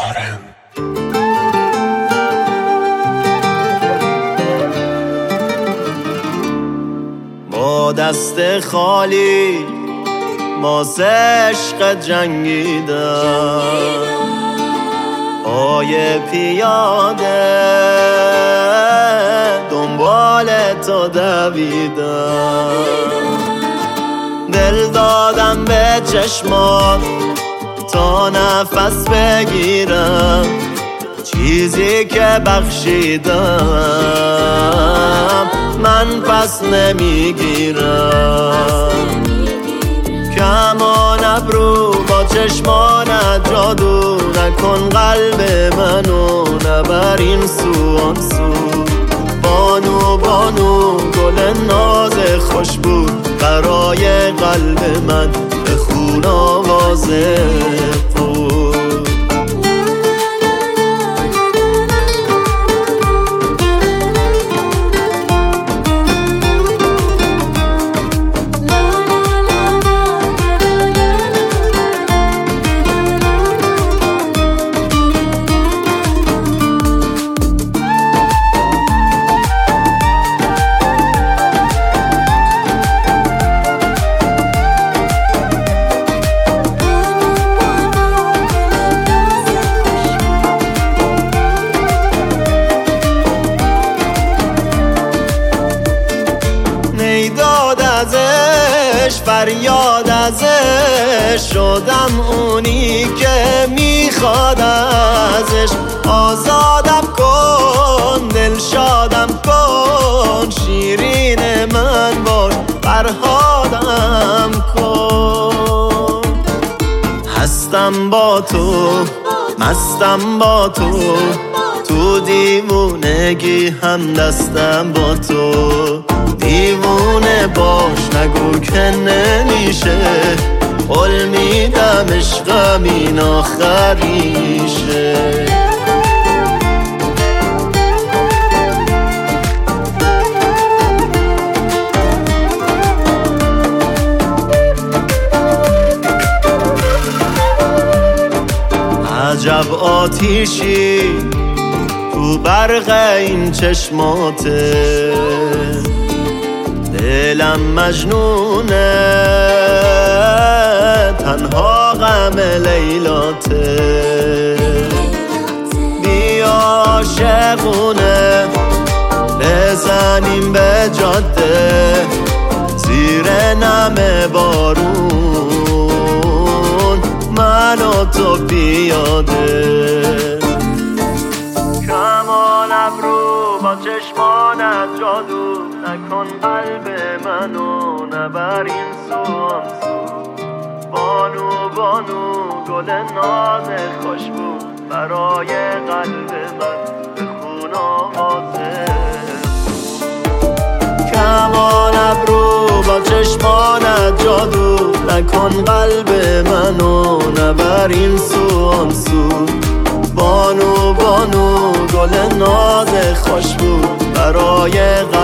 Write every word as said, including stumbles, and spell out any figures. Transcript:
سارم. با دست خالی واسه عشق جنگیدم، پای پیاده دنبال تو دویدم، دل دادم به چشمات تا نفس بگیرم، چیزی که بخشیدم من پس نمیگیرم. کمان ابرو با چشمانت جادو نکن قلب منو، نبر این سو آن سو. بانو بانو گل ناز خوشبو، برای قلب من بخون آواز قول. داد ازش فریاد ازش، شدم اونی که میخواد ازش. آزادم کن دل شادم کن، شیرین من باش فرهادم کن. هستم با تو مستم با تو، تو دیوونگی هم دستم با تو. دیوونه باش نگو که نمیشه، قول میدم عشقم این آخریشه. عجب آتیشی تو برق این چشماته، دلم مجنونه تنها غم لیلاته. بیا عاشقونه بزنیم به جاده، زیر نم بارون من و تو پیاده. کمان ابرو با چشمانت جادو نکن قلب منو، نبر این سو آن سو. بانو بانو گل ناز خوشبو، برای قلب من بخون آواز. کمان ابرو با چشمانت جادو نکن قلب منو، نبر این سو آن سو. بانو بانو گل ناز خوشبو، برای